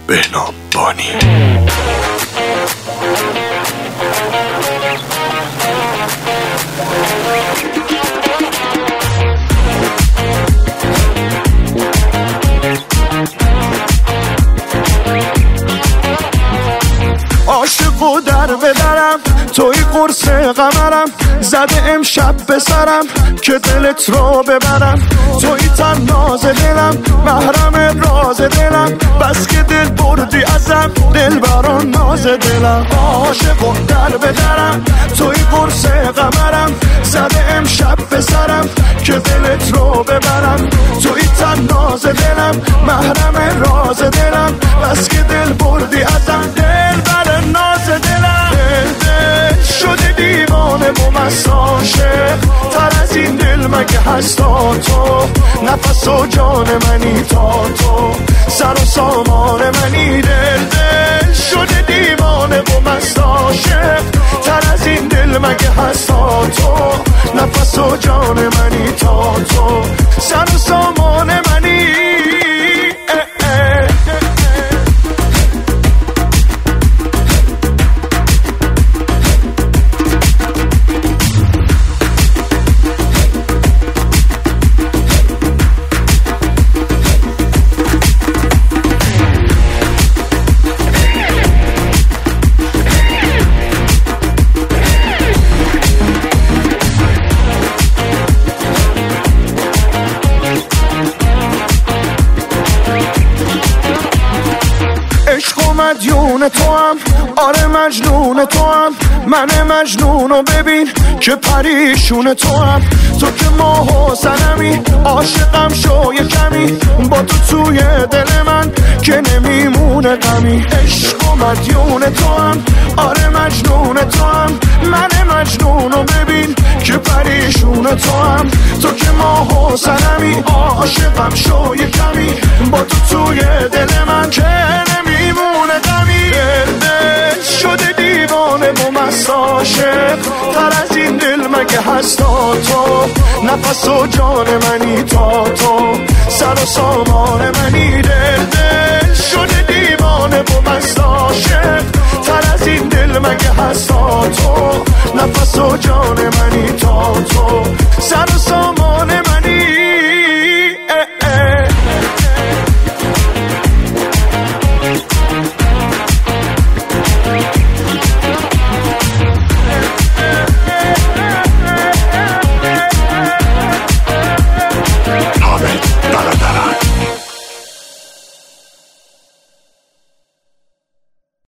بهنام بانی. عاشق و در بدرم توی قرص قمرم زده امشب به سرم که دلت رو ببرم توی تن ناز دلم محرم راز دلم بس که دل بردی ازم دل بران ناز دلم عاشق و در بدرم توی قرص قمرم زده امشب به سرم که دلت رو ببرم توی تن ناز دلم محرم راز دلم بس که دل بردی ازم دل بر ناز دلم دل شده دیوانه و مست عاشق تر از این دل مگه هستا تو نفس و جان منی تا تو سر و سامان منی دل شده دیوانه و مست عاشق تر از این دل مگه هستا تو نفس و جان منی تا تو سر و سامان منی مدیون تو هم آره مجنون تو هم من مجنونو ببین که پریشون تو هم تو که ماه و سنمی عاشقم شو یه کمی با تو توی دل من که نمیمونه غمی عشق و مدیون تو هم آره مجنون تو هم من مجنونو ببین که پریشون تو هم تو که ماه و سنمی عاشقم شو یه کمی با تو توی دل من که نمیمونه غمی دل شده دیوانه و مست عاشق تر از این دل مگه هستا تو نفس و جان منی تا تو سر و سامان منی دل شده دیوانه و مست عاشق تر از این دل مگه هستا تو نفس و